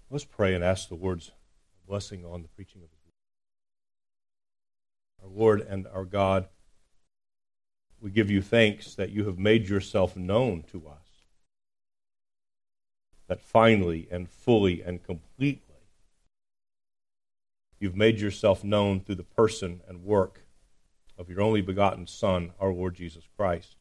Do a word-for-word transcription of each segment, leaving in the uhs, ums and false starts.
Let's pray and ask the Lord's blessing on the preaching of His word. Our Lord and our God, we give you thanks that you have made yourself known to us, that finally and fully and completely you've made yourself known through the person and work of your only begotten Son, our Lord Jesus Christ.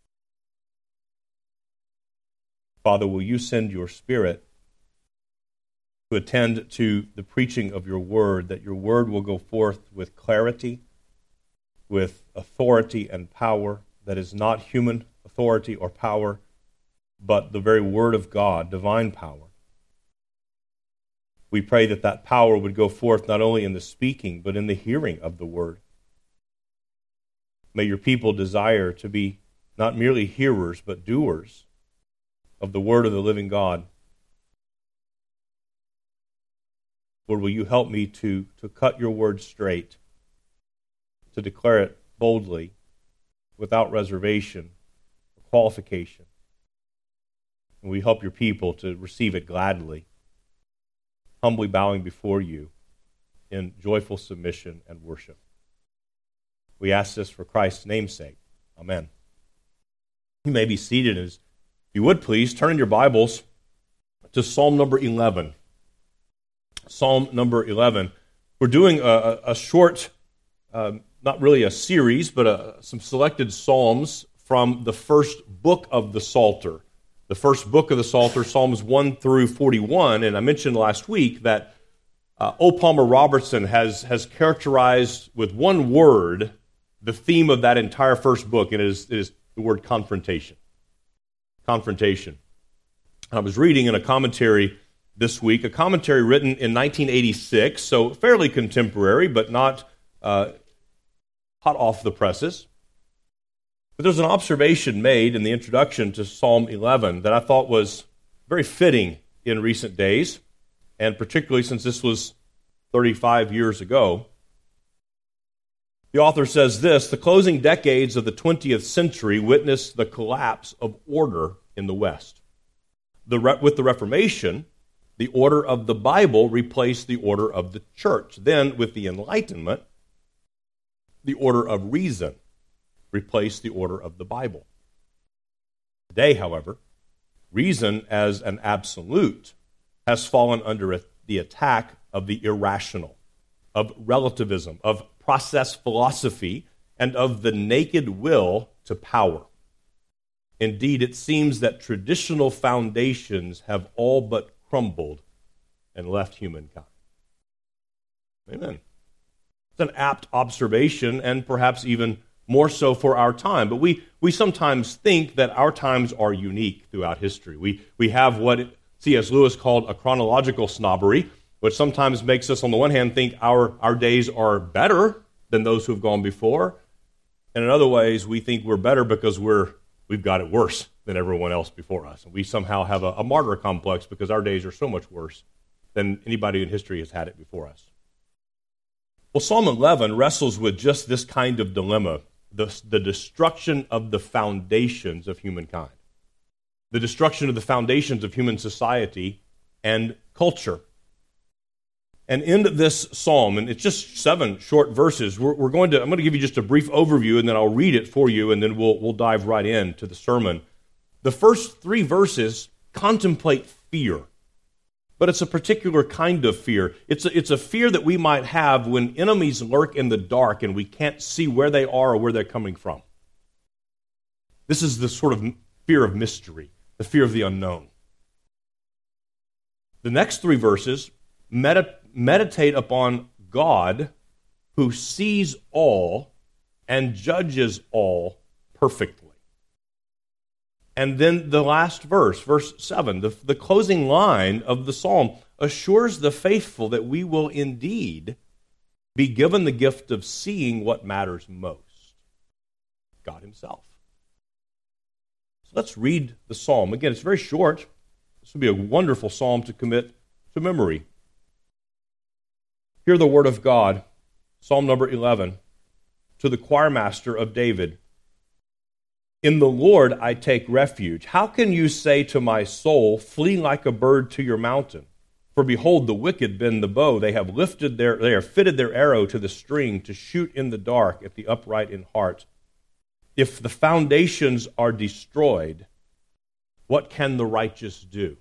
Father, will you send your Spirit to attend to the preaching of your word, that your word will go forth with clarity, with authority and power that is not human authority or power, but the very word of God, divine power. We pray that that power would go forth not only in the speaking, but in the hearing of the word. May your people desire to be not merely hearers, but doers of the word of the living God. Lord, will you help me to, to cut your word straight, to declare it boldly, without reservation or qualification. And we help your people to receive it gladly, humbly bowing before you in joyful submission and worship. We ask this for Christ's name's sake. Amen. You may be seated. As, if you would please, turn in your Bibles to Psalm number eleven. Psalm number eleven. We're doing a, a short, uh, not really a series, but a, some selected psalms from the first book of the Psalter. The first book of the Psalter, Psalms one through forty-one, and I mentioned last week that uh, O. Palmer Robertson has, has characterized with one word the theme of that entire first book, and it is, it is the word confrontation. Confrontation. I was reading in a commentary this week, a commentary written in nineteen eighty-six, so fairly contemporary, but not uh, hot off the presses. But there's an observation made in the introduction to Psalm eleven that I thought was very fitting in recent days, and particularly since this was thirty-five years ago. The author says this: the closing decades of the twentieth century witnessed the collapse of order in the West. The re- with the Reformation, the order of the Bible replaced the order of the church. Then, with the Enlightenment, the order of reason replaced the order of the Bible. Today, however, reason as an absolute has fallen under the attack of the irrational, of relativism, of process philosophy, and of the naked will to power. Indeed, it seems that traditional foundations have all but crumbled and left humankind. Amen. It's an apt observation, and perhaps even more so for our time. But we, we sometimes think that our times are unique throughout history. We, we have what C S Lewis called a chronological snobbery, which sometimes makes us, on the one hand, think our, our days are better than those who have gone before. And in other ways, we think we're better because we're, we've got it worse than everyone else before us. And we somehow have a, a martyr complex because our days are so much worse than anybody in history has had it before us. Well, Psalm eleven wrestles with just this kind of dilemma, the, the destruction of the foundations of humankind, the destruction of the foundations of human society and culture. And in this psalm, and it's just seven short verses, we're, we're going to, I'm going to give you just a brief overview, and then I'll read it for you, and then we'll, we'll dive right into the sermon. The first three verses contemplate fear, but it's a particular kind of fear. It's a, it's a fear that we might have when enemies lurk in the dark and we can't see where they are or where they're coming from. This is the sort of fear of mystery, the fear of the unknown. The next three verses medit- meditate upon God who sees all and judges all perfectly. And then the last verse, verse seven, the, the closing line of the psalm assures the faithful that we will indeed be given the gift of seeing what matters most, God himself. So let's read the psalm. Again, it's very short. This would be a wonderful psalm to commit to memory. Hear the word of God, Psalm number eleven, to the choir master of David. In the Lord I take refuge. How can you say to my soul, flee like a bird to your mountain? For behold, the wicked bend the bow. They have lifted their, they have fitted their arrow to the string to shoot in the dark at the upright in heart. If the foundations are destroyed, what can the righteous do?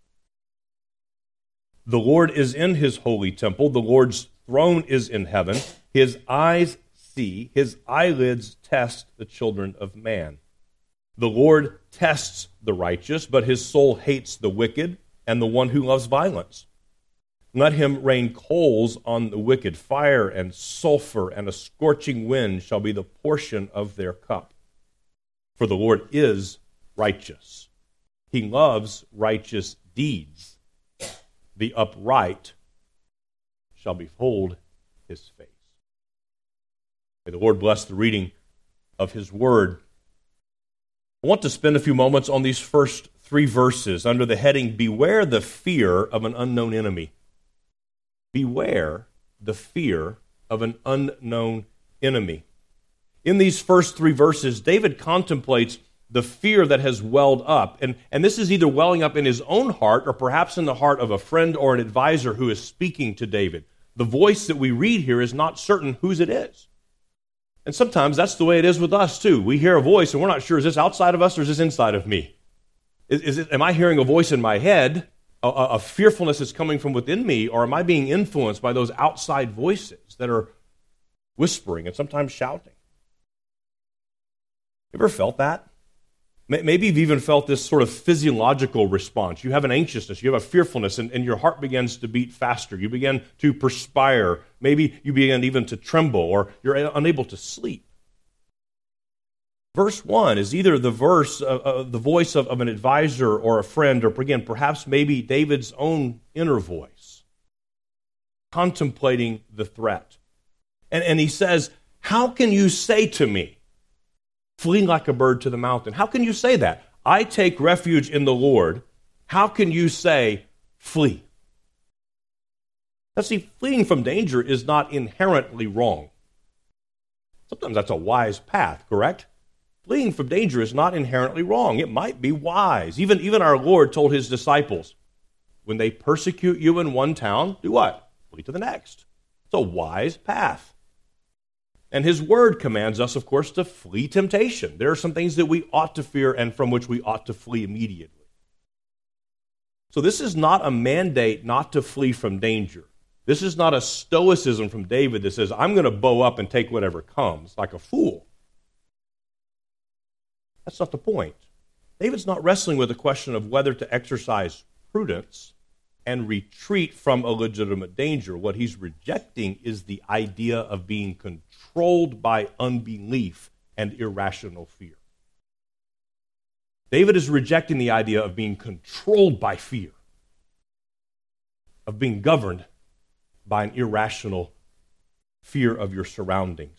The Lord is in his holy temple. The Lord's throne is in heaven. His eyes see, his eyelids test the children of man. The Lord tests the righteous, but his soul hates the wicked and the one who loves violence. Let him rain coals on the wicked. Fire and sulfur and a scorching wind shall be the portion of their cup. For the Lord is righteous. He loves righteous deeds. The upright shall behold his face. May the Lord bless the reading of his word. I want to spend a few moments on these first three verses under the heading, Beware the Fear of an Unknown Enemy. Beware the fear of an unknown enemy. In these first three verses, David contemplates the fear that has welled up. And, and this is either welling up in his own heart or perhaps in the heart of a friend or an advisor who is speaking to David. The voice that we read here is not certain whose it is. And sometimes that's the way it is with us too. We hear a voice and we're not sure, is this outside of us or is this inside of me? Is, is it, am I hearing a voice in my head, a, a fearfulness that's coming from within me, or am I being influenced by those outside voices that are whispering and sometimes shouting? You ever felt that? Maybe you've even felt this sort of physiological response. You have an anxiousness, you have a fearfulness, and, and your heart begins to beat faster. You begin to perspire. Maybe you begin even to tremble, or you're unable to sleep. Verse one is either the verse, uh, uh, the voice of, of an advisor or a friend, or again, perhaps maybe David's own inner voice, contemplating the threat. And, and he says, how can you say to me, flee like a bird to the mountain? How can you say that? I take refuge in the Lord. How can you say, flee? Now see, fleeing from danger is not inherently wrong. Sometimes that's a wise path, correct? Fleeing from danger is not inherently wrong. It might be wise. Even, even our Lord told his disciples, when they persecute you in one town, do what? Flee to the next. It's a wise path. And his word commands us, of course, to flee temptation. There are some things that we ought to fear and from which we ought to flee immediately. So this is not a mandate not to flee from danger. This is not a stoicism from David that says, I'm going to bow up and take whatever comes, like a fool. That's not the point. David's not wrestling with the question of whether to exercise prudence and retreat from a legitimate danger. What he's rejecting is the idea of being controlled by unbelief and irrational fear. David is rejecting the idea of being controlled by fear, of being governed by an irrational fear of your surroundings.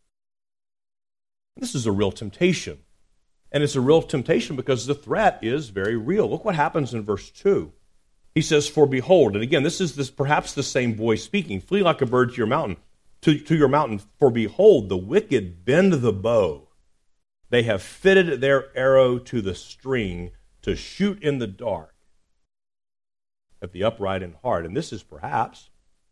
This is a real temptation. And it's a real temptation because the threat is very real. Look what happens in verse two. He says, for behold, and again, this is this perhaps the same voice speaking, flee like a bird to your mountain, to, to your mountain, for behold, the wicked bend the bow. They have fitted their arrow to the string to shoot in the dark at the upright in heart. And this is perhaps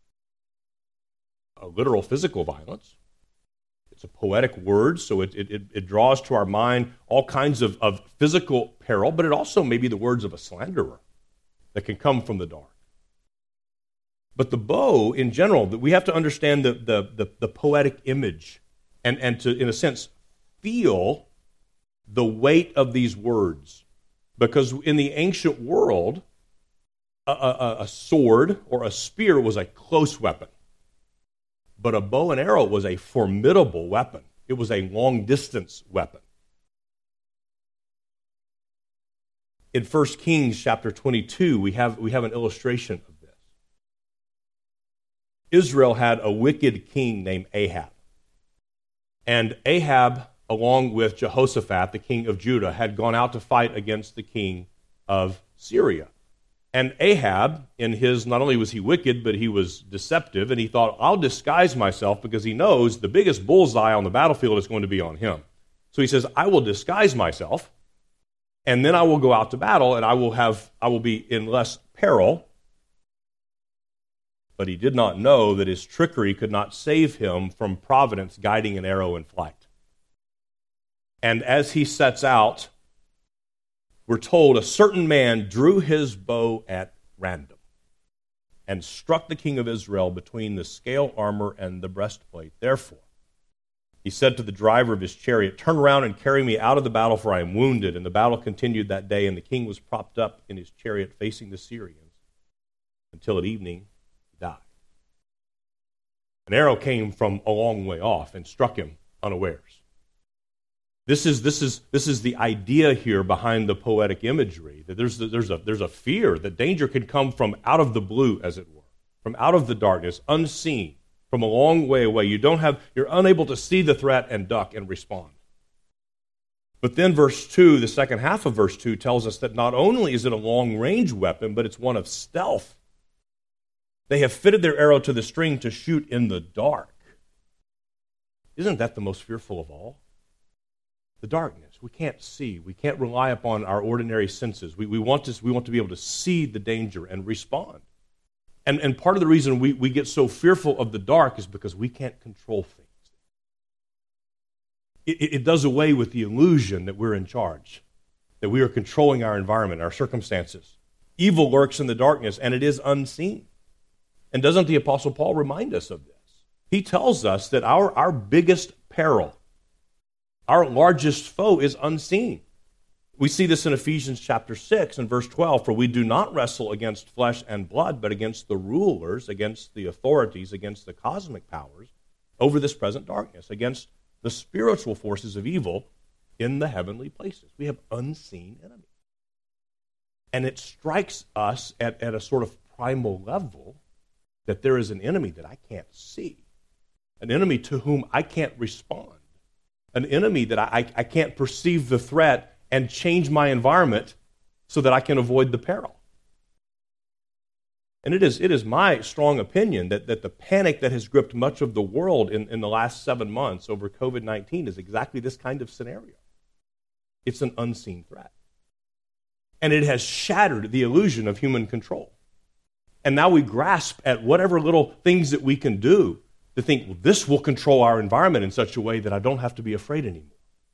a literal physical violence. It's a poetic word, so it, it, it draws to our mind all kinds of, of physical peril, but it also may be the words of a slanderer that can come from the dark. But the bow, in general, we have to understand the, the, the, the poetic image and, and to, in a sense, feel the weight of these words. Because in the ancient world, a, a, a sword or a spear was a close weapon. But a bow and arrow was a formidable weapon. It was a long-distance weapon. In First Kings chapter twenty-two, we have, we have an illustration of this. Israel had a wicked king named Ahab. And Ahab, along with Jehoshaphat, the king of Judah, had gone out to fight against the king of Syria. And Ahab, in his, not only was he wicked, but he was deceptive, and he thought, I'll disguise myself because he knows the biggest bullseye on the battlefield is going to be on him. So he says, I will disguise myself, and then I will go out to battle, and I will have, I will be in less peril, but he did not know that his trickery could not save him from providence guiding an arrow in flight. And as he sets out, we're told a certain man drew his bow at random and struck the king of Israel between the scale armor and the breastplate. Therefore, he said to the driver of his chariot, "Turn around and carry me out of the battle, for I am wounded." And the battle continued that day, and the king was propped up in his chariot facing the Syrians until at evening he died. An arrow came from a long way off and struck him unawares. This is, this is, this is the idea here behind the poetic imagery, that there's, there's, a, there's a fear that danger can come from out of the blue, as it were, from out of the darkness, unseen, from a long way away. You don't have, you're unable to see the threat and duck and respond. But then verse two, the second half of verse two, tells us that not only is it a long-range weapon, but it's one of stealth. They have fitted their arrow to the string to shoot in the dark. Isn't that the most fearful of all? The darkness. We can't see. We can't rely upon our ordinary senses. We, we, want, to, we want to be able to see the danger and respond. And, and part of the reason we, we get so fearful of the dark is because we can't control things. It, it does away with the illusion that we're in charge, that we are controlling our environment, our circumstances. Evil lurks in the darkness, and it is unseen. And doesn't the Apostle Paul remind us of this? He tells us that our, our biggest peril, our largest foe, is unseen. We see this in Ephesians chapter six and verse twelve, "For we do not wrestle against flesh and blood, but against the rulers, against the authorities, against the cosmic powers over this present darkness, against the spiritual forces of evil in the heavenly places." We have unseen enemies. And it strikes us at, at a sort of primal level that there is an enemy that I can't see, an enemy to whom I can't respond, an enemy that I, I can't perceive the threat and change my environment so that I can avoid the peril. And it is, it is my strong opinion that, that the panic that has gripped much of the world in, in the last seven months over covid nineteen is exactly this kind of scenario. It's an unseen threat. And it has shattered the illusion of human control. And now we grasp at whatever little things that we can do to think, well, this will control our environment in such a way that I don't have to be afraid anymore.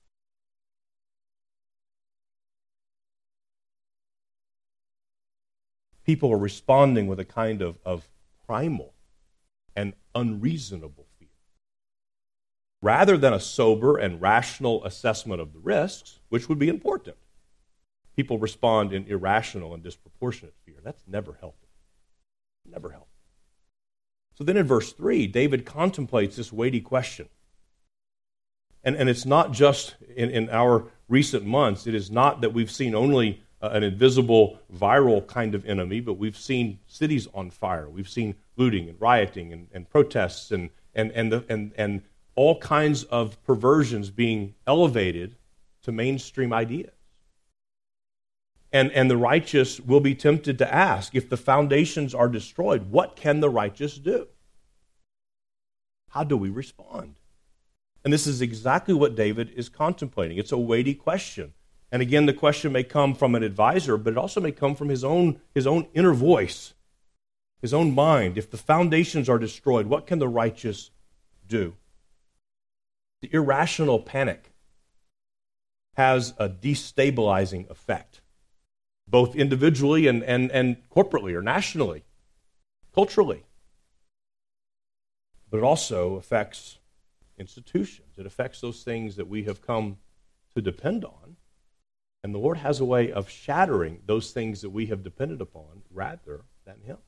People are responding with a kind of, of primal and unreasonable fear. Rather than a sober and rational assessment of the risks, which would be important, people respond in irrational and disproportionate fear. That's never healthy. Never healthy. So then in verse three, David contemplates this weighty question. And, and it's not just in, in our recent months. It is not that we've seen only uh, an invisible, viral kind of enemy, but we've seen cities on fire. We've seen looting and rioting and, and protests and, and, and, the, and, and all kinds of perversions being elevated to mainstream ideas. And, and the righteous will be tempted to ask, if the foundations are destroyed, what can the righteous do? How do we respond? And this is exactly what David is contemplating. It's a weighty question. And again, the question may come from an advisor, but it also may come from his own, his own inner voice, his own mind. If the foundations are destroyed, what can the righteous do? The irrational panic has a destabilizing effect, both individually and, and, and corporately or nationally, culturally. But it also affects institutions. It affects those things that we have come to depend on. And the Lord has a way of shattering those things that we have depended upon rather than Him.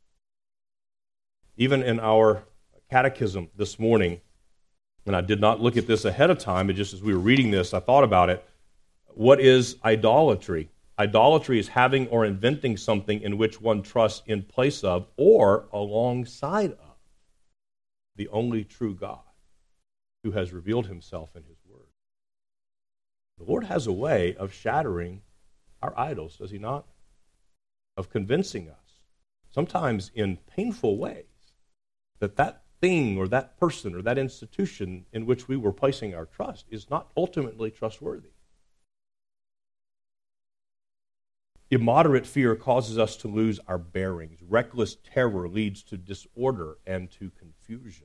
Even in our catechism this morning, and I did not look at this ahead of time, but just as we were reading this, I thought about it. What is idolatry? Idolatry is having or inventing something in which one trusts in place of or alongside of the only true God who has revealed Himself in His Word. The Lord has a way of shattering our idols, does He not? Of convincing us, sometimes in painful ways, that that thing or that person or that institution in which we were placing our trust is not ultimately trustworthy. Immoderate fear causes us to lose our bearings. Reckless terror leads to disorder and to confusion.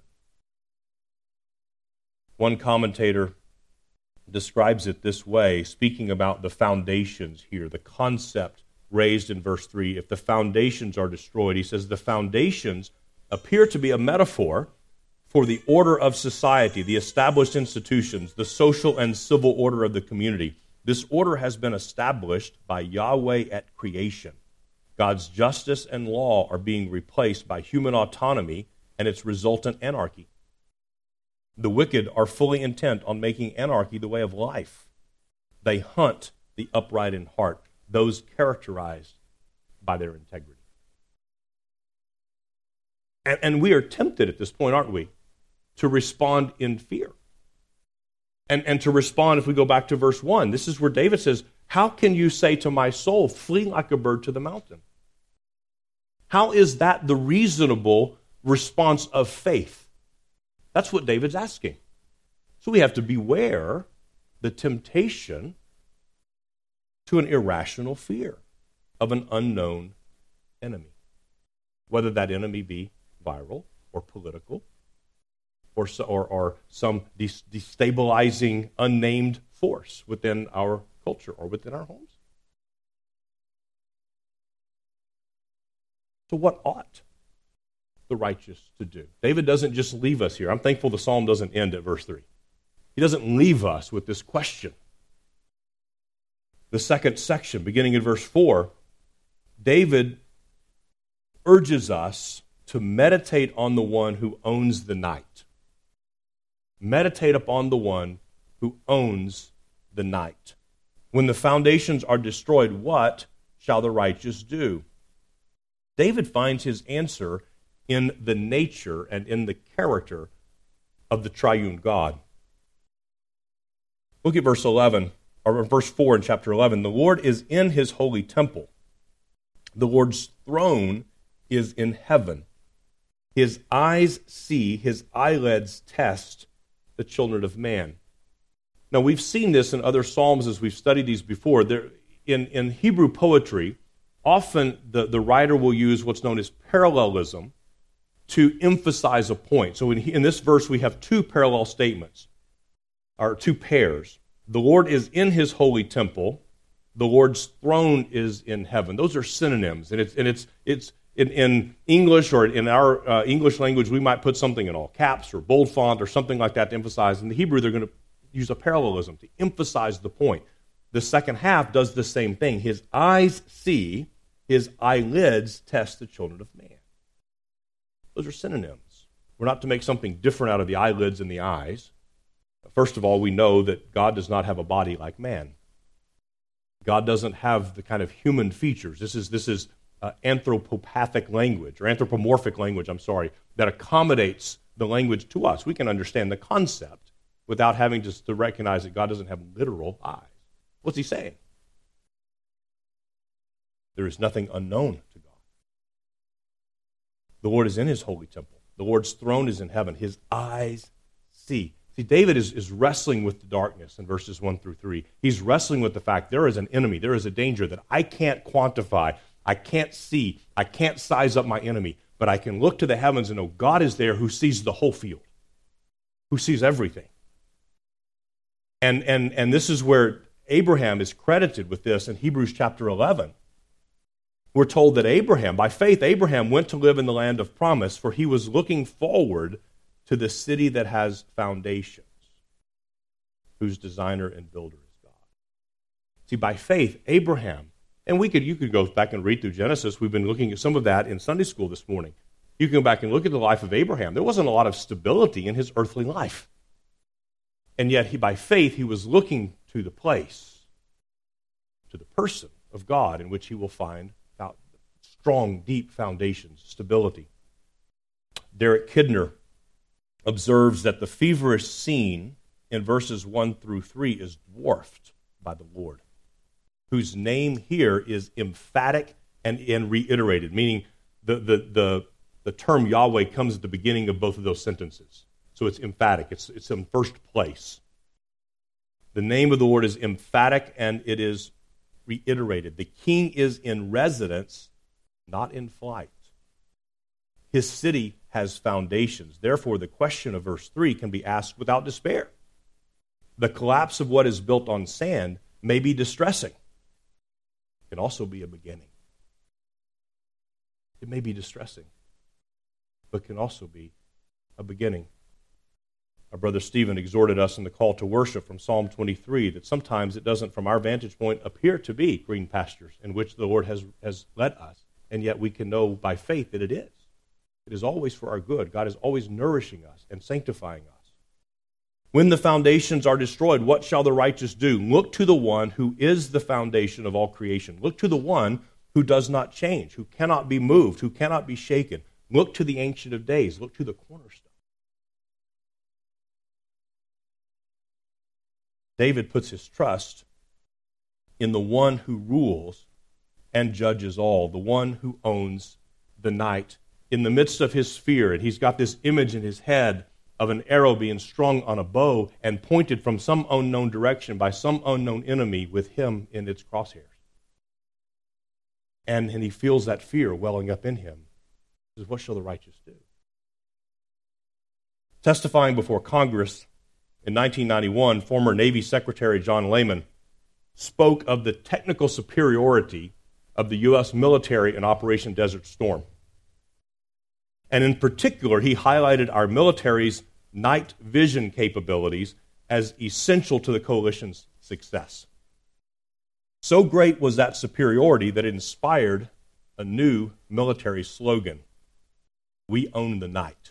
One commentator describes it this way, speaking about the foundations here, the concept raised in verse three. If the foundations are destroyed, he says the foundations appear to be a metaphor for the order of society, the established institutions, the social and civil order of the community. This order has been established by Yahweh at creation. God's justice and law are being replaced by human autonomy and its resultant anarchy. The wicked are fully intent on making anarchy the way of life. They hunt the upright in heart, those characterized by their integrity. And, and we are tempted at this point, aren't we, to respond in fear. And, and to respond, if we go back to verse one, this is where David says, how can you say to my soul, flee like a bird to the mountain? How is that the reasonable response of faith? That's what David's asking. So we have to beware the temptation to an irrational fear of an unknown enemy, whether that enemy be viral or political or, or, or some destabilizing, unnamed force within our culture or within our homes. So what ought the righteous to do? David doesn't just leave us here. I'm thankful the psalm doesn't end at verse three. He doesn't leave us with this question. The second section, beginning in verse four, David urges us to meditate on the one who owns the night. Meditate upon the one who owns the night. When the foundations are destroyed, what shall the righteous do? David finds his answer in the nature and in the character of the triune God. Look at verse eleven, or verse four in chapter eleven. The Lord is in his holy temple. The Lord's throne is in heaven. His eyes see, his eyelids test the children of man. Now, we've seen this in other psalms as we've studied these before. There, in, in Hebrew poetry, often the, the writer will use what's known as parallelism to emphasize a point. So in, in this verse, we have two parallel statements, or two pairs. The Lord is in his holy temple. The Lord's throne is in heaven. Those are synonyms, and it's and it's it's in, in English or in our uh, English language, we might put something in all caps or bold font or something like that to emphasize. In the Hebrew, they're going to use a parallelism to emphasize the point. The second half does the same thing. His eyes see, his eyelids test the children of man. Those are synonyms. We're not to make something different out of the eyelids and the eyes. First of all, we know that God does not have a body like man. God doesn't have the kind of human features. This is this is uh, anthropopathic language, or anthropomorphic language, I'm sorry, that accommodates the language to us. We can understand the concept without having to, to recognize that God doesn't have literal eyes. What's he saying? There is nothing unknown to God. The Lord is in his holy temple. The Lord's throne is in heaven. His eyes see. See, David is, is wrestling with the darkness in verses one through three. He's wrestling with the fact there is an enemy, there is a danger that I can't quantify, I can't see, I can't size up my enemy, but I can look to the heavens and know God is there who sees the whole field, who sees everything. And, and, and this is where Abraham is credited with this in Hebrews chapter eleven. We're told that Abraham, by faith, Abraham went to live in the land of promise, for he was looking forward to the city that has foundations, whose designer and builder is God. See, by faith, Abraham, and we could you could go back and read through Genesis. We've been looking at some of that in Sunday school this morning. You can go back and look at the life of Abraham. There wasn't a lot of stability in his earthly life. And yet, he, by faith, he was looking to the place, to the person of God in which he will find strong, deep foundations, stability. Derek Kidner observes that the feverish scene in verses one through three is dwarfed by the Lord, whose name here is emphatic and, and reiterated, meaning the, the, the, the term Yahweh comes at the beginning of both of those sentences. So it's emphatic. It's, it's in first place. The name of the Lord is emphatic and it is reiterated. The king is in residence, not in flight. His city has foundations. Therefore, the question of verse three can be asked without despair. The collapse of what is built on sand may be distressing. It can also be a beginning. It may be distressing, but can also be a beginning. Our brother Stephen exhorted us in the call to worship from Psalm twenty-three that sometimes it doesn't, from our vantage point, appear to be green pastures in which the Lord has, has led us, and yet we can know by faith that it is. It is always for our good. God is always nourishing us and sanctifying us. When the foundations are destroyed, what shall the righteous do? Look to the one who is the foundation of all creation. Look to the one who does not change, who cannot be moved, who cannot be shaken. Look to the Ancient of Days. Look to the cornerstone. David puts his trust in the one who rules and judges all, the one who owns the night. In the midst of his fear, and he's got this image in his head of an arrow being strung on a bow and pointed from some unknown direction by some unknown enemy with him in its crosshairs. And, and he feels that fear welling up in him. He says, what shall the righteous do? Testifying before Congress in nineteen ninety-one, former Navy Secretary John Lehman spoke of the technical superiority of the U S military in Operation Desert Storm. And in particular, he highlighted our military's night vision capabilities as essential to the coalition's success. So great was that superiority that it inspired a new military slogan: "We own the night."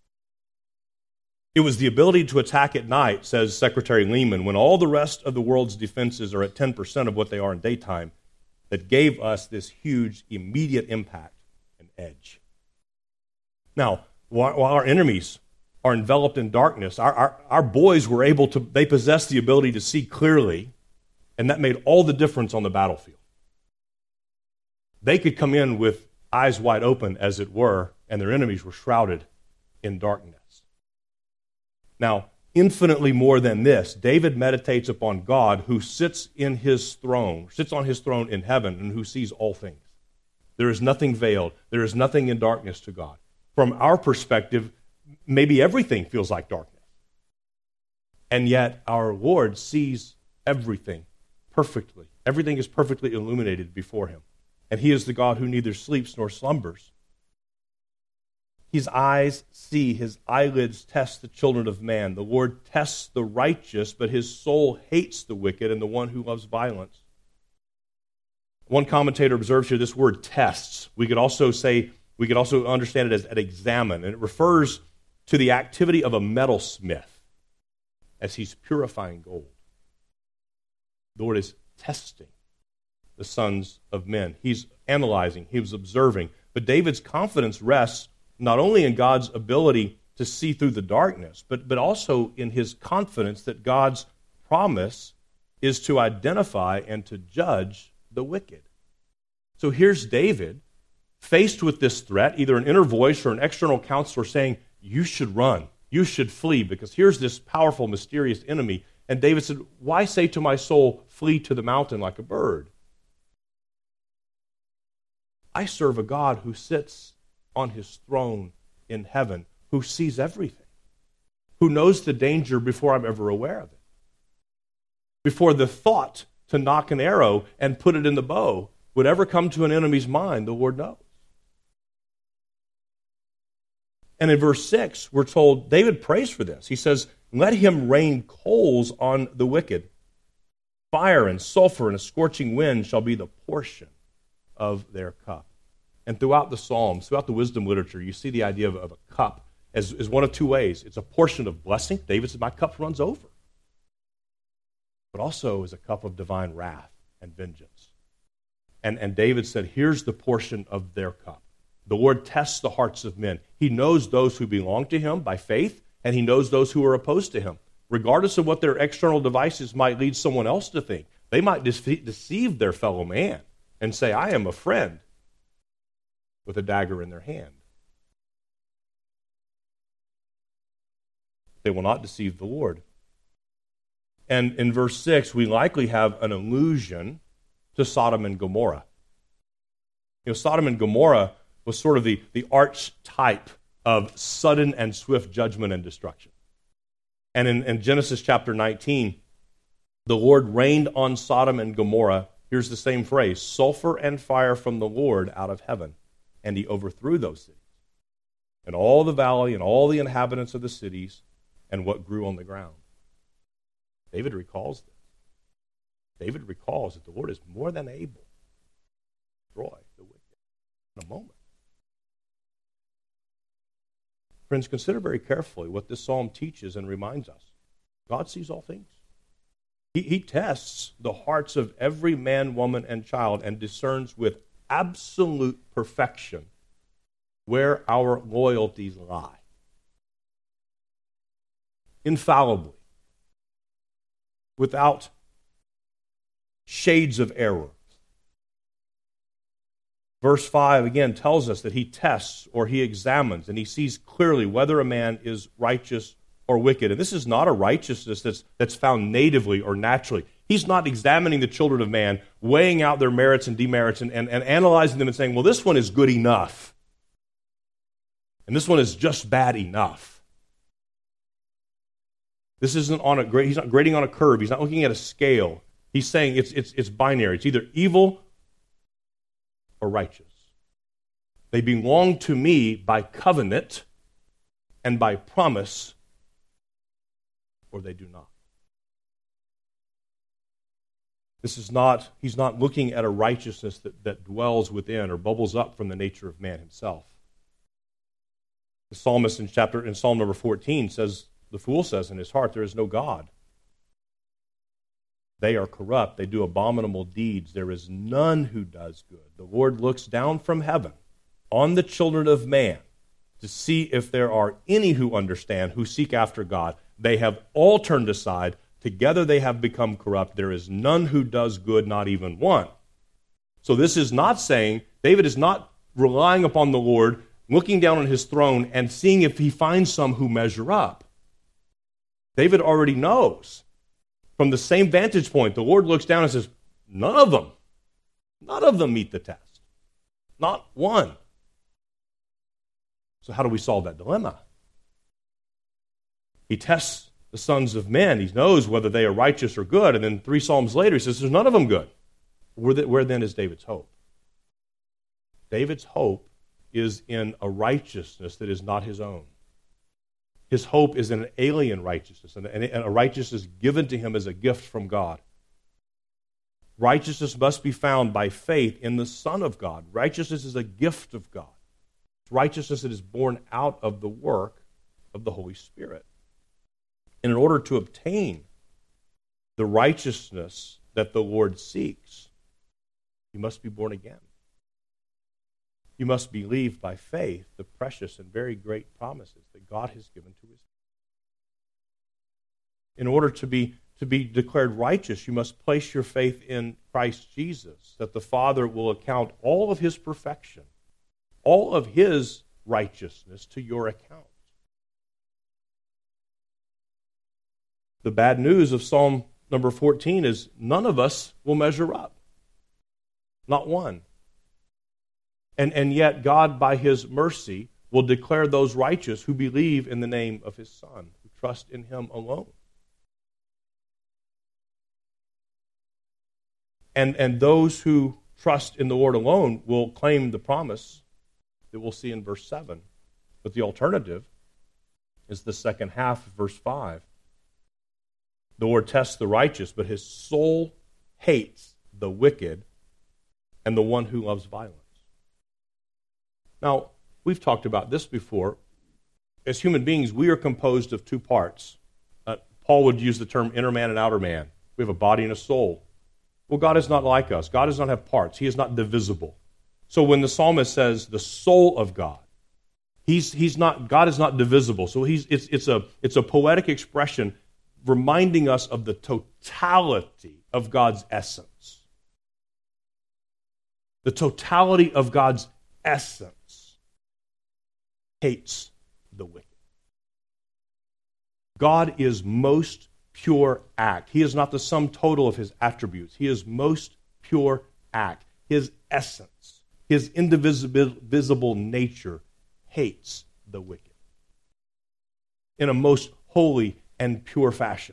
It was the ability to attack at night, says Secretary Lehman, when all the rest of the world's defenses are at ten percent of what they are in daytime, that gave us this huge immediate impact and edge. Now, while our enemies are enveloped in darkness, our, our, our boys were able to, they possessed the ability to see clearly, and that made all the difference on the battlefield. They could come in with eyes wide open, as it were, and their enemies were shrouded in darkness. Now, infinitely more than this, David meditates upon God who sits in his throne, sits on his throne in heaven, and who sees all things. There is nothing veiled. There is nothing in darkness to God. From our perspective, maybe everything feels like darkness. And yet our Lord sees everything perfectly. Everything is perfectly illuminated before him. And he is the God who neither sleeps nor slumbers. His eyes see, his eyelids test the children of man. The Lord tests the righteous, but his soul hates the wicked and the one who loves violence. One commentator observes here this word tests. We could also say, we could also understand it as an examine, and it refers to the activity of a metalsmith as he's purifying gold. The Lord is testing the sons of men. He's analyzing, he's observing. But David's confidence rests not only in God's ability to see through the darkness, but, but also in his confidence that God's promise is to identify and to judge the wicked. So here's David, faced with this threat, either an inner voice or an external counselor saying, you should run, you should flee, because here's this powerful, mysterious enemy. And David said, why say to my soul, flee to the mountain like a bird? I serve a God who sits on his throne in heaven, who sees everything, who knows the danger before I'm ever aware of it. Before the thought to knock an arrow and put it in the bow would ever come to an enemy's mind, the Lord knows. And in verse six, we're told, David prays for this. He says, let him rain coals on the wicked. Fire and sulfur and a scorching wind shall be the portion of their cup. And throughout the Psalms, throughout the wisdom literature, you see the idea of, of a cup as, as one of two ways. It's a portion of blessing. David said, my cup runs over. But also as a cup of divine wrath and vengeance. And, and David said, here's the portion of their cup. The Lord tests the hearts of men. He knows those who belong to him by faith, and he knows those who are opposed to him. Regardless of what their external devices might lead someone else to think, they might deceive their fellow man and say, I am a friend, with a dagger in their hand. They will not deceive the Lord. And in verse six, we likely have an allusion to Sodom and Gomorrah. You know, Sodom and Gomorrah was sort of the, the archetype of sudden and swift judgment and destruction. And in, in Genesis chapter nineteen, the Lord rained on Sodom and Gomorrah, here's the same phrase, sulfur and fire from the Lord out of heaven. And he overthrew those cities, and all the valley, and all the inhabitants of the cities, and what grew on the ground. David recalls this. David recalls that the Lord is more than able to destroy the wicked in a moment. Friends, consider very carefully what this psalm teaches and reminds us. God sees all things. He, he tests the hearts of every man, woman, and child and discerns with absolute perfection where our loyalties lie. Infallibly. Without shades of error. Verse five again tells us that he tests or he examines and he sees clearly whether a man is righteous or wicked. And this is not a righteousness that's, that's found natively or naturally. He's not examining the children of man, weighing out their merits and demerits and, and, and analyzing them and saying, well, this one is good enough. And this one is just bad enough. This isn't on a grade, he's not grading on a curve. He's not looking at a scale. He's saying it's, it's, it's binary. It's either evil or righteous. They belong to me by covenant and by promise, or they do not. This is not, he's not looking at a righteousness that, that dwells within or bubbles up from the nature of man himself. The psalmist in chapter in Psalm number fourteen says, the fool says in his heart, there is no God. They are corrupt. They do abominable deeds. There is none who does good. The Lord looks down from heaven on the children of man to see if there are any who understand, who seek after God. They have all turned aside. Together they have become corrupt. There is none who does good, not even one. So this is not saying, David is not relying upon the Lord, looking down on his throne and seeing if he finds some who measure up. David already knows. From the same vantage point, the Lord looks down and says, none of them, none of them meet the test. Not one. So how do we solve that dilemma? He tests the sons of men. He knows whether they are righteous or good. And then three Psalms later, he says, there's none of them good. Where, the, where then is David's hope? David's hope is in a righteousness that is not his own. His hope is in an alien righteousness, and a righteousness given to him as a gift from God. Righteousness must be found by faith in the Son of God. Righteousness is a gift of God. It's righteousness that is born out of the work of the Holy Spirit. And in order to obtain the righteousness that the Lord seeks, you must be born again. You must believe by faith the precious and very great promises that God has given to his people. In order to be, to be declared righteous, you must place your faith in Christ Jesus, that the Father will account all of his perfection, all of his righteousness to your account. The bad news of Psalm number fourteen is none of us will measure up. Not one. And, and yet God, by his mercy, will declare those righteous who believe in the name of his Son, who trust in him alone. And, and those who trust in the Lord alone will claim the promise that we'll see in verse seven. But the alternative is the second half of verse five. The Lord tests the righteous, but his soul hates the wicked and the one who loves violence. Now, we've talked about this before. As human beings, we are composed of two parts. Uh, Paul would use the term inner man and outer man. We have a body and a soul. Well, God is not like us. God does not have parts. He is not divisible. So when the psalmist says the soul of God, he's he's not God is not divisible. So he's it's it's a it's a poetic expression reminding us of the totality of God's essence. The totality of God's essence hates the wicked. God is most pure act. He is not the sum total of his attributes. He is most pure act, his essence, his indivisible nature hates the wicked in a most holy and pure fashion.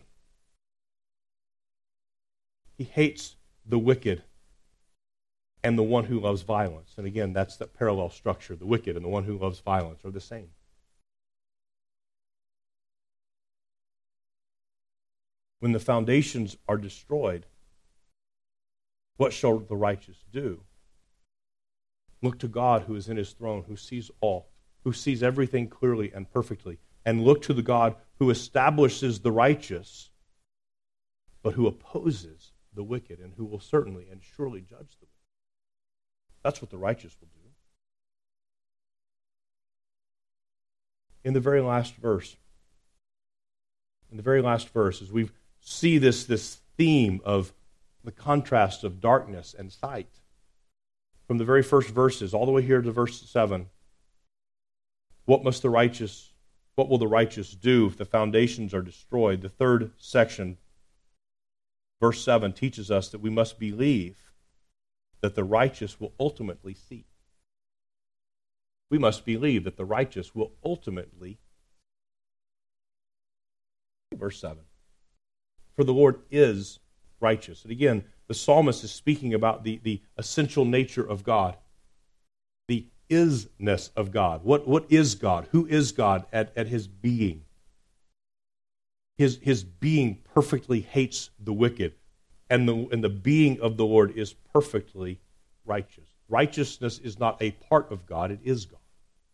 He hates the wicked and the one who loves violence. And again, that's the parallel structure. The wicked and the one who loves violence are the same. When the foundations are destroyed, what shall the righteous do? Look to God who is in his throne, who sees all, who sees everything clearly and perfectly, and look to the God who establishes the righteous, but who opposes the wicked, and who will certainly and surely judge the wicked. That's what the righteous will do. In the very last verse, in the very last verse, as we see this, this theme of the contrast of darkness and sight, from the very first verses all the way here to verse seven, what must the righteous, what will the righteous do if the foundations are destroyed? The third section, verse seven, teaches us that we must believe that the righteous will ultimately see. We must believe that the righteous will ultimately see. Verse seven. For the Lord is righteous. And again, the psalmist is speaking about the, the essential nature of God, the isness of God. What, what is God? Who is God at, at his being? His, his being perfectly hates the wicked, and the, and the being of the Lord is perfectly righteous. Righteousness is not a part of God, it is God.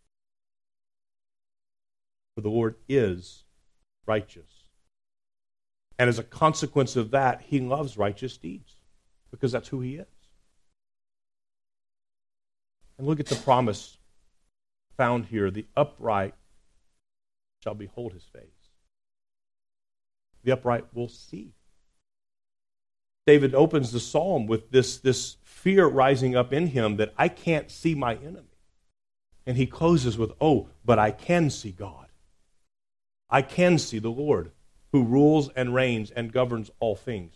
For the Lord is righteous. And as a consequence of that, he loves righteous deeds, because that's who he is. And look at the promise found here. The upright shall behold his face. The upright will see. David opens the psalm with this, this fear rising up in him that I can't see my enemy. And he closes with, oh, but I can see God. I can see the Lord, who rules and reigns and governs all things.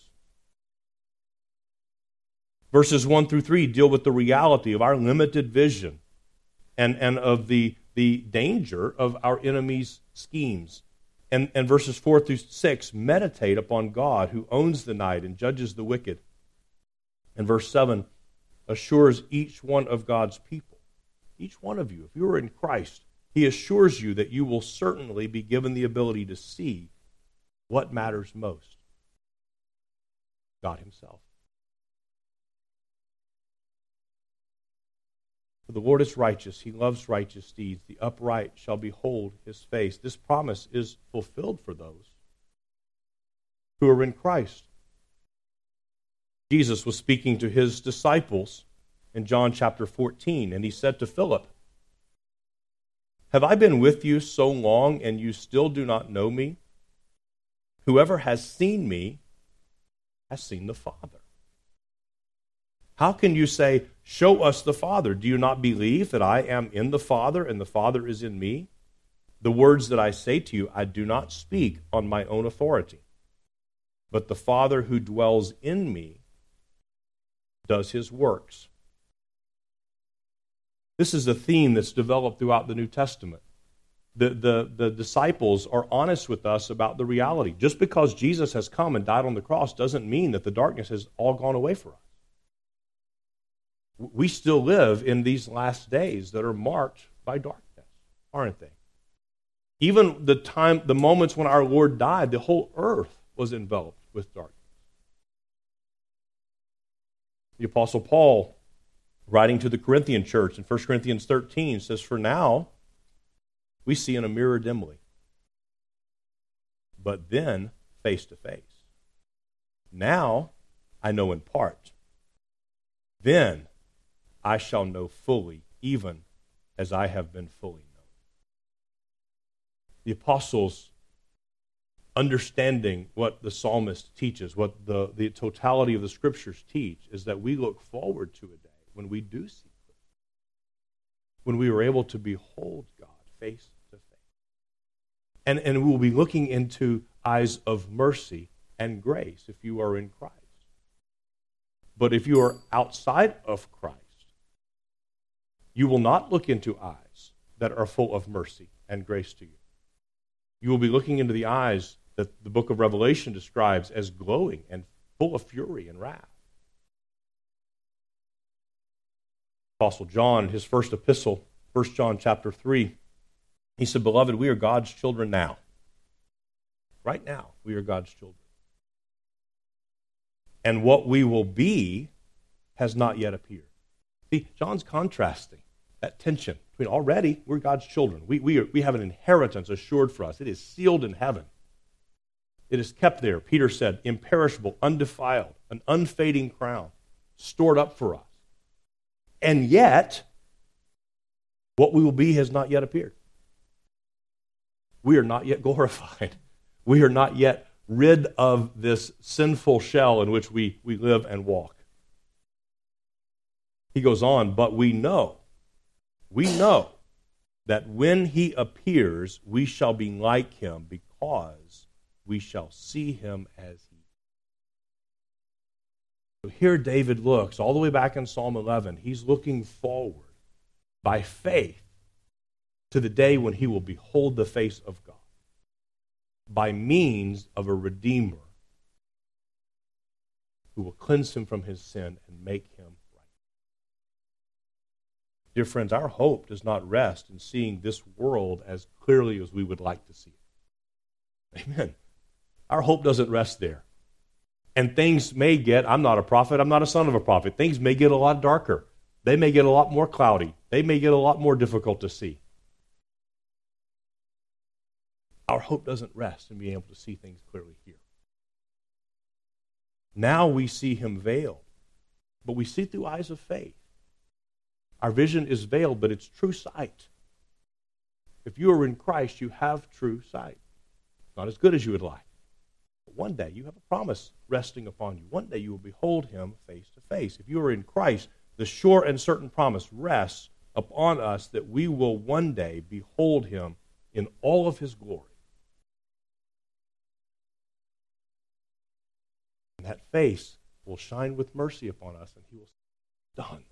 Verses one through three deal with the reality of our limited vision and, and of the, the danger of our enemies' schemes. And, and verses four through six meditate upon God who owns the night and judges the wicked. And verse seven assures each one of God's people, each one of you, if you are in Christ, he assures you that you will certainly be given the ability to see what matters most? God himself. For the Lord is righteous. He loves righteous deeds. The upright shall behold his face. This promise is fulfilled for those who are in Christ. Jesus was speaking to his disciples in John chapter fourteen, and he said to Philip, have I been with you so long, and you still do not know me? Whoever has seen me has seen the Father. How can you say, show us the Father? Do you not believe that I am in the Father and the Father is in me? The words that I say to you, I do not speak on my own authority, but the Father who dwells in me does his works. This is a theme that's developed throughout the New Testament. The, the, the disciples are honest with us about the reality. Just because Jesus has come and died on the cross doesn't mean that the darkness has all gone away for us. We still live in these last days that are marked by darkness, aren't they? Even the time, the moments when our Lord died, the whole earth was enveloped with darkness. The Apostle Paul, writing to the Corinthian church in First Corinthians thirteen, says, for now, we see in a mirror dimly, but then face to face. Now I know in part. Then I shall know fully, even as I have been fully known. The apostles, understanding what the psalmist teaches, what the, the totality of the scriptures teach, is that we look forward to a day when we do see Christ, when we are able to behold God face to face. And, and we will be looking into eyes of mercy and grace if you are in Christ. But if you are outside of Christ, you will not look into eyes that are full of mercy and grace to you. You will be looking into the eyes that the book of Revelation describes as glowing and full of fury and wrath. Apostle John, his first epistle, First John chapter three, he said, "Beloved, we are God's children now." Right now, we are God's children. And what we will be has not yet appeared. See, John's contrasting that tension between already we're God's children. We, we, are, we have an inheritance assured for us. It is sealed in heaven. It is kept there, Peter said, imperishable, undefiled, an unfading crown, stored up for us. And yet, what we will be has not yet appeared. We are not yet glorified. We are not yet rid of this sinful shell in which we, we live and walk. He goes on, but we know, we know that when he appears, we shall be like him because we shall see him as he is. So here David looks, all the way back in Psalm eleven, he's looking forward by faith to the day when he will behold the face of God by means of a Redeemer who will cleanse him from his sin and make him right. Dear friends, our hope does not rest in seeing this world as clearly as we would like to see it. Amen. Our hope doesn't rest there. And things may get, I'm not a prophet, I'm not a son of a prophet, things may get a lot darker. They may get a lot more cloudy. They may get a lot more difficult to see. Our hope doesn't rest in being able to see things clearly here. Now we see him veiled, but we see through eyes of faith. Our vision is veiled, but it's true sight. If you are in Christ, you have true sight. Not as good as you would like. But one day you have a promise resting upon you. One day you will behold him face to face. If you are in Christ, the sure and certain promise rests upon us that we will one day behold him in all of his glory. And that face will shine with mercy upon us, and he will say, "Done.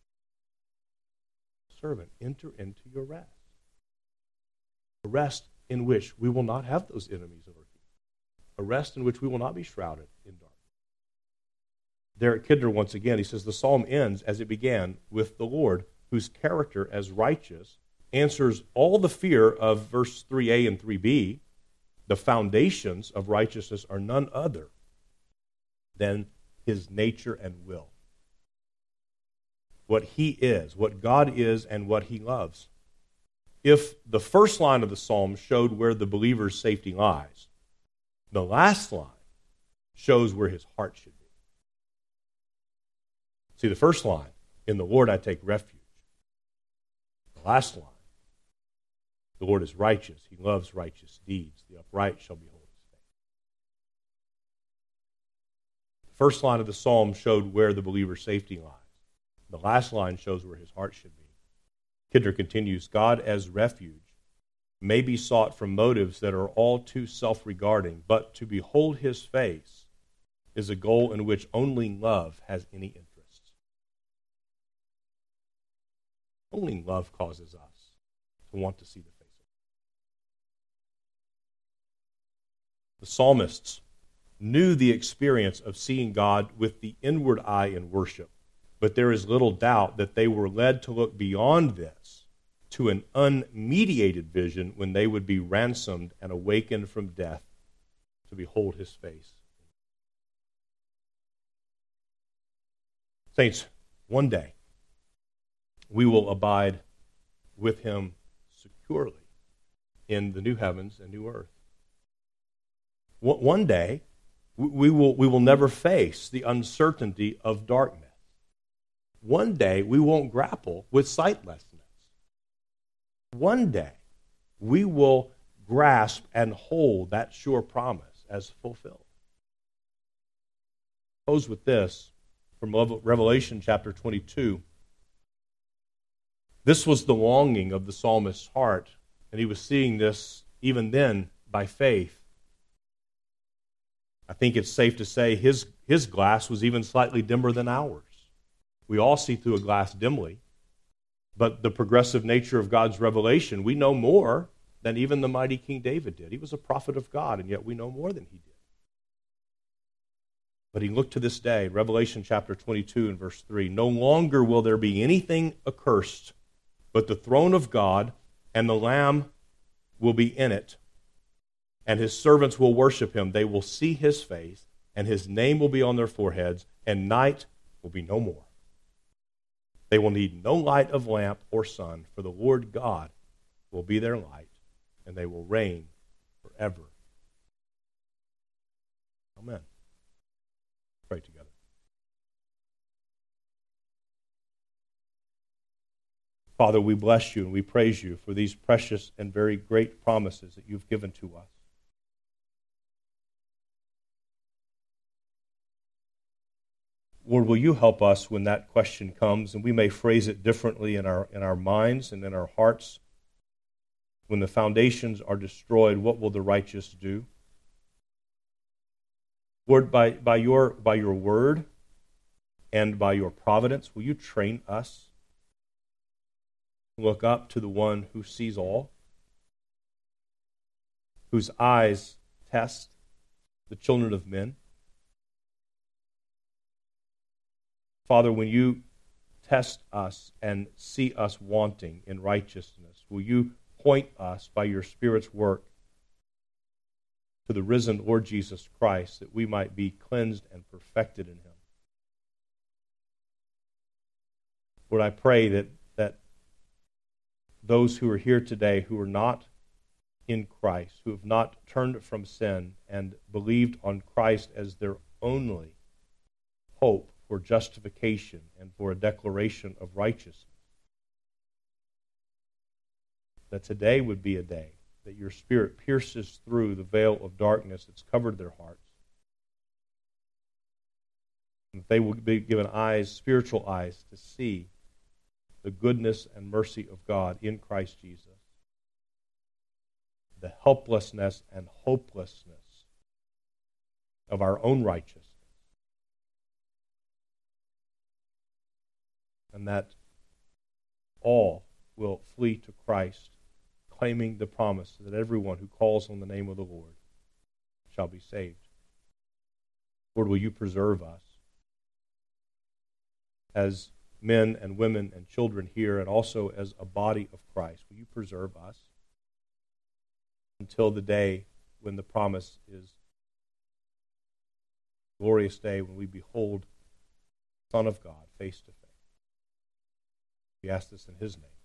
Servant, enter into your rest." A rest in which we will not have those enemies of our king. A rest in which we will not be shrouded in darkness. Derek Kidner, once again, he says, the psalm ends as it began with the Lord, whose character as righteous answers all the fear of verse three a and three b. The foundations of righteousness are none other than his nature and will. What he is, what God is, and what he loves. If the first line of the psalm showed where the believer's safety lies, the last line shows where his heart should be. See, the first line, in the Lord I take refuge. The last line, the Lord is righteous. He loves righteous deeds. The upright shall behold his face. The first line of the psalm showed where the believer's safety lies. The last line shows where his heart should be. Kidder continues, God as refuge may be sought from motives that are all too self-regarding, but to behold his face is a goal in which only love has any interest. Only love causes us to want to see the face of God. The psalmists knew the experience of seeing God with the inward eye in worship, but there is little doubt that they were led to look beyond this to an unmediated vision when they would be ransomed and awakened from death to behold his face. Saints, one day we will abide with him securely in the new heavens and new earth. One day we will, we will never face the uncertainty of darkness. One day we won't grapple with sightlessness. One day we will grasp and hold that sure promise as fulfilled. Close with this from Revelation chapter twenty-two. This was the longing of the psalmist's heart, and he was seeing this even then by faith. I think it's safe to say his, his glass was even slightly dimmer than ours. We all see through a glass dimly, but the progressive nature of God's revelation, we know more than even the mighty King David did. He was a prophet of God, and yet we know more than he did. But he looked to this day, Revelation chapter twenty-two and verse three, no longer will there be anything accursed, but the throne of God and the Lamb will be in it, and his servants will worship him. They will see his face, and his name will be on their foreheads, and night will be no more. They will need no light of lamp or sun, for the Lord God will be their light, and they will reign forever. Amen. Pray together. Father, we bless you and we praise you for these precious and very great promises that you've given to us. Lord, will you help us when that question comes, and we may phrase it differently in our in our minds and in our hearts. When the foundations are destroyed, what will the righteous do? Lord, by, by your by your word and by your providence, will you train us to look up to the one who sees all, whose eyes test the children of men? Father, when you test us and see us wanting in righteousness, will you point us by your Spirit's work to the risen Lord Jesus Christ, that we might be cleansed and perfected in him? Lord, I pray that, that those who are here today who are not in Christ, who have not turned from sin and believed on Christ as their only hope for justification and for a declaration of righteousness, that today would be a day that your Spirit pierces through the veil of darkness that's covered their hearts, and that they will be given eyes, spiritual eyes, to see the goodness and mercy of God in Christ Jesus, the helplessness and hopelessness of our own righteousness, and that all will flee to Christ, claiming the promise that everyone who calls on the name of the Lord shall be saved. Lord, will you preserve us as men and women and children here, and also as a body of Christ? Will you preserve us until the day when the promise is a glorious day when we behold the Son of God face to face? We ask this in his name.